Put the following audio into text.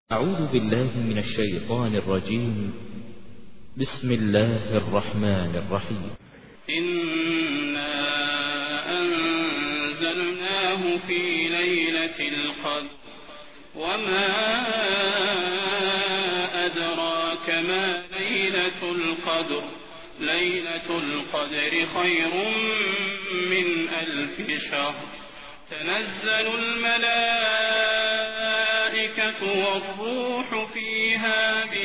أعوذ بالله من الشيطان الرجيم. بسم الله الرحمن الرحيم. إنا أنزلناه في ليلة القدر وما أدراك ما ليلة القدر ليلة القدر خير من 1000 شهر تنزل الملائكة والروح فيها